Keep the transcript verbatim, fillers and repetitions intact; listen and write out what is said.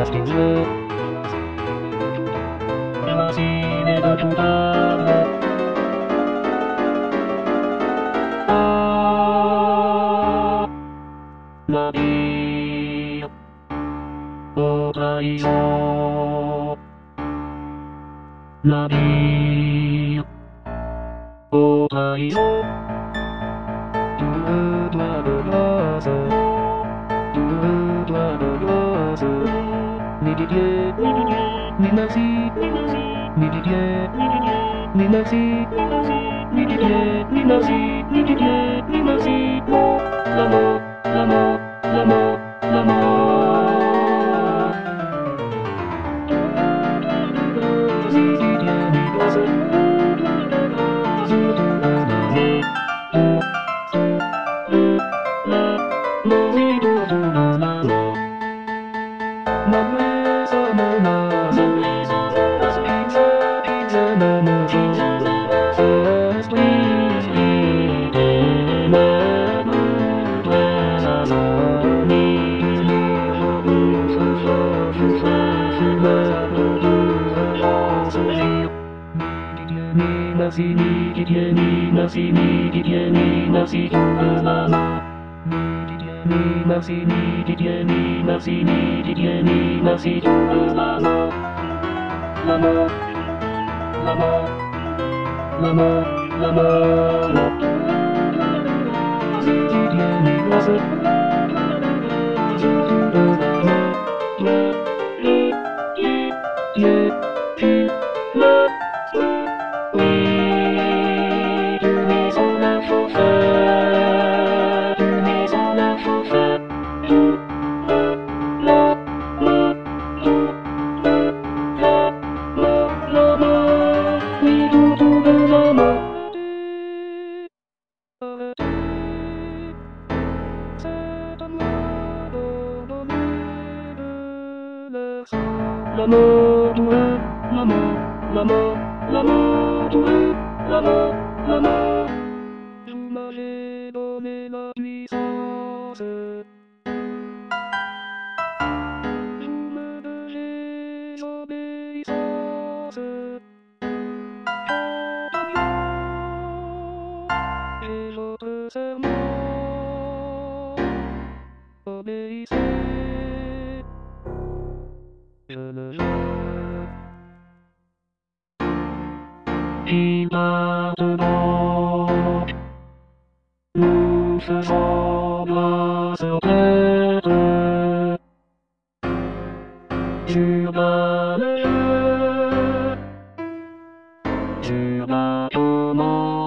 casting jeu. Et masih de tout table. Ah, la vie aux trahisons. La vie aux trahisons. Tout doit de grâce. Tout doit de grâce. Ni Didier, ni Didier, ni merci, ni merci, ni Didier, ni Didier, ni merci, ni merci, ni Didier, ni merci, ni Didier, ni merci. Oh, la mort, la mort, la mort, la mort. Si Didier ni grâce. Merci, ni Didier, ni merci, ni Didier, ni merci, tout la mort. Ni merci, ni Didier, ni merci, ni Didier, ni merci, tout la mort. La mort, la mort, la mort, la mort. Si Didier, ni grâce. La mort, la mort, la mort, la mort, la mort, la mort. Vous m'avez donné la puissance. Vous me devez obéissance. Et votre serment. Obéissez. Je le jure. Et maintenant, nous faisons grâce au Père. Sur le jeu, sur la commande.